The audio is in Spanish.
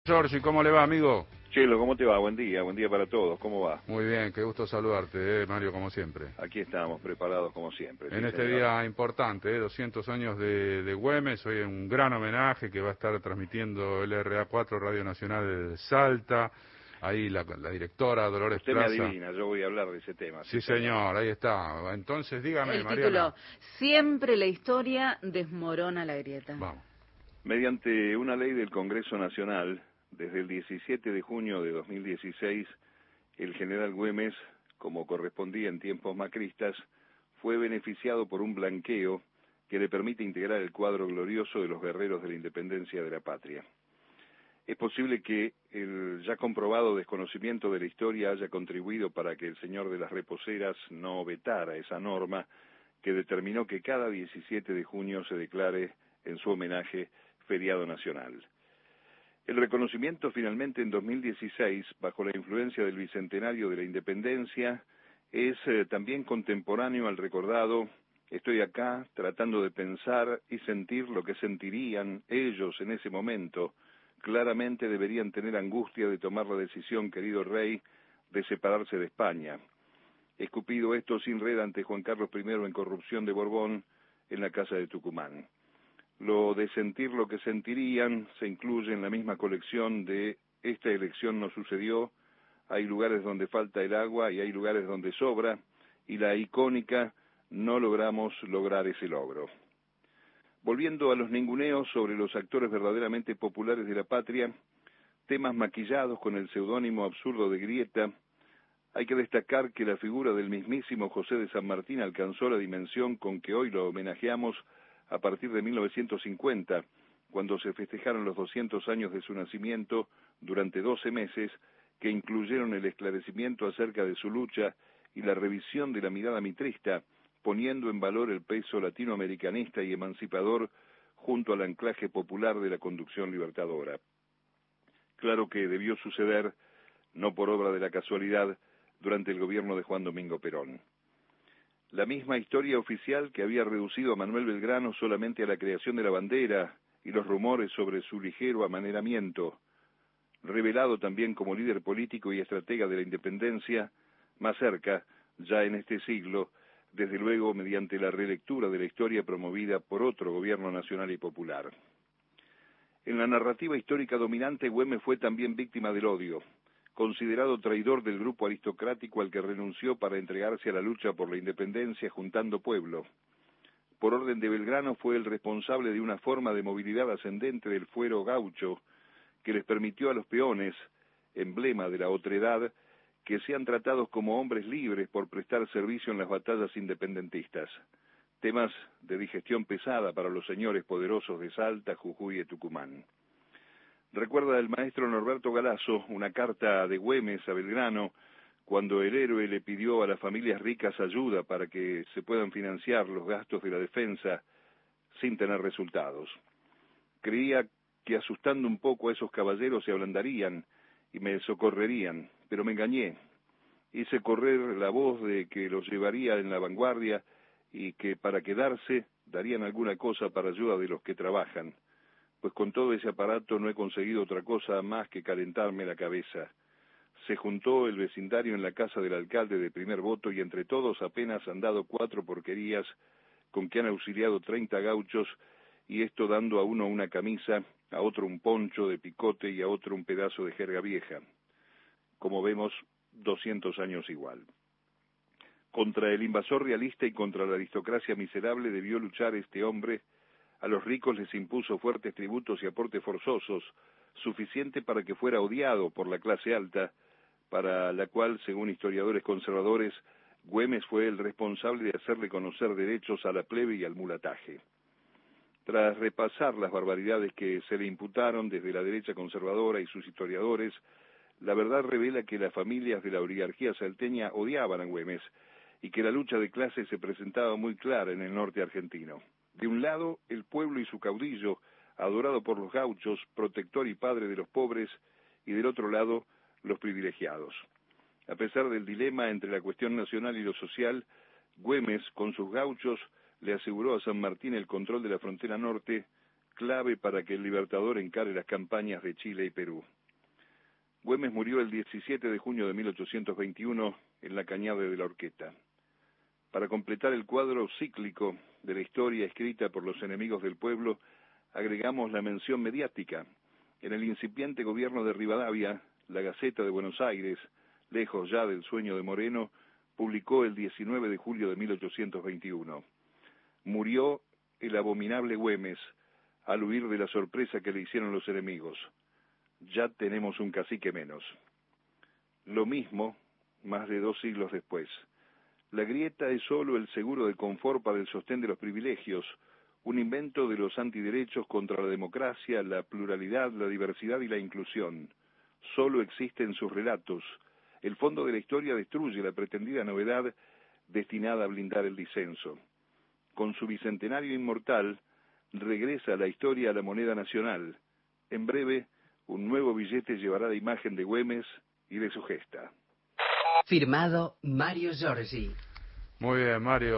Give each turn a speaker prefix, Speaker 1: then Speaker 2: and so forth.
Speaker 1: Giorgi, ¿cómo le va, amigo?
Speaker 2: Chelo, ¿cómo te va? Buen día para todos, ¿cómo va?
Speaker 1: Muy bien, qué gusto saludarte, Mario, como siempre.
Speaker 2: Aquí estamos, preparados como siempre.
Speaker 1: En
Speaker 2: sí,
Speaker 1: este
Speaker 2: señor.
Speaker 1: día importante, 200 años de Güemes, hoy un gran homenaje que va a estar transmitiendo el RA4 Radio Nacional de Salta, ahí la directora Dolores
Speaker 2: Usted me
Speaker 1: Plaza.
Speaker 2: adivina, yo voy a hablar de ese tema.
Speaker 1: Sí, señor, ahí está. Entonces, dígame,
Speaker 3: El
Speaker 1: Mariana.
Speaker 3: título, siempre la historia desmorona la grieta.
Speaker 1: Vamos.
Speaker 2: Mediante una ley del Congreso Nacional, desde el 17 de junio de 2016, el general Güemes, como correspondía en tiempos macristas, fue beneficiado por un blanqueo que le permite integrar el cuadro glorioso de los guerreros de la independencia de la patria. Es posible que el ya comprobado desconocimiento de la historia haya contribuido para que el señor de las reposeras no vetara esa norma que determinó que cada 17 de junio se declare en su homenaje feriado nacional. El reconocimiento finalmente en 2016, bajo la influencia del Bicentenario de la Independencia, es también contemporáneo al recordado "Estoy acá tratando de pensar y sentir lo que sentirían ellos en ese momento. Claramente deberían tener angustia de tomar la decisión, querido rey, de separarse de España. Escupido esto sin red ante Juan Carlos I en corrupción de Borbón en la casa de Tucumán. Lo de sentir lo que sentirían se incluye en la misma colección de esta elección no sucedió, hay lugares donde falta el agua y hay lugares donde sobra, y la icónica no logramos lograr ese logro". Volviendo a los ninguneos sobre los actores verdaderamente populares de la patria, temas maquillados con el seudónimo absurdo de Grieta, hay que destacar que la figura del mismísimo José de San Martín alcanzó la dimensión con que hoy lo homenajeamos a partir de 1950, cuando se festejaron los 200 años de su nacimiento durante 12 meses, que incluyeron el esclarecimiento acerca de su lucha y la revisión de la mirada mitrista, poniendo en valor el peso latinoamericanista y emancipador junto al anclaje popular de la conducción libertadora. Claro que debió suceder, no por obra de la casualidad, durante el gobierno de Juan Domingo Perón. La misma historia oficial que había reducido a Manuel Belgrano solamente a la creación de la bandera y los rumores sobre su ligero amaneramiento, revelado también como líder político y estratega de la independencia, más cerca, ya en este siglo, desde luego mediante la relectura de la historia promovida por otro gobierno nacional y popular. En la narrativa histórica dominante, Güemes fue también víctima del odio, considerado traidor del grupo aristocrático al que renunció para entregarse a la lucha por la independencia juntando pueblo. Por orden de Belgrano fue el responsable de una forma de movilidad ascendente del fuero gaucho que les permitió a los peones, emblema de la otredad, que sean tratados como hombres libres por prestar servicio en las batallas independentistas. Temas de digestión pesada para los señores poderosos de Salta, Jujuy y Tucumán. Recuerda el maestro Norberto Galazo una carta de Güemes a Belgrano cuando el héroe le pidió a las familias ricas ayuda para que se puedan financiar los gastos de la defensa sin tener resultados. Creía que asustando un poco a esos caballeros se ablandarían y me socorrerían, pero me engañé. Hice correr la voz de que los llevaría en la vanguardia y que para quedarse darían alguna cosa para ayuda de los que trabajan. Pues con todo ese aparato no he conseguido otra cosa más que calentarme la cabeza. Se juntó el vecindario en la casa del alcalde de primer voto y entre todos apenas han dado 4 porquerías con que han auxiliado 30 gauchos y esto dando a uno una camisa, a otro un poncho de picote y a otro un pedazo de jerga vieja. Como vemos, 200 años igual. Contra el invasor realista y contra la aristocracia miserable debió luchar este hombre. A los ricos les impuso fuertes tributos y aportes forzosos, suficiente para que fuera odiado por la clase alta, para la cual, según historiadores conservadores, Güemes fue el responsable de hacerle conocer derechos a la plebe y al mulataje. Tras repasar las barbaridades que se le imputaron desde la derecha conservadora y sus historiadores, la verdad revela que las familias de la oligarquía salteña odiaban a Güemes y que la lucha de clases se presentaba muy clara en el norte argentino. De un lado, el pueblo y su caudillo, adorado por los gauchos, protector y padre de los pobres, y del otro lado, los privilegiados. A pesar del dilema entre la cuestión nacional y lo social, Güemes, con sus gauchos, le aseguró a San Martín el control de la frontera norte, clave para que el Libertador encare las campañas de Chile y Perú. Güemes murió el 17 de junio de 1821 en la Cañada de la Horqueta. Para completar el cuadro cíclico de la historia escrita por los enemigos del pueblo, agregamos la mención mediática. En el incipiente gobierno de Rivadavia, la Gaceta de Buenos Aires, lejos ya del sueño de Moreno, publicó el 19 de julio de 1821. Murió el abominable Güemes al huir de la sorpresa que le hicieron los enemigos. Ya tenemos un cacique menos. Lo mismo, más de 2 siglos después. La grieta es solo el seguro de confort para el sostén de los privilegios, un invento de los antiderechos contra la democracia, la pluralidad, la diversidad y la inclusión. Solo existe en sus relatos. El fondo de la historia destruye la pretendida novedad destinada a blindar el disenso. Con su bicentenario inmortal, regresa la historia a la moneda nacional. En breve, un nuevo billete llevará la imagen de Güemes y de su gesta.
Speaker 4: Firmado Mario Giorgi.
Speaker 1: Muy bien, Mario.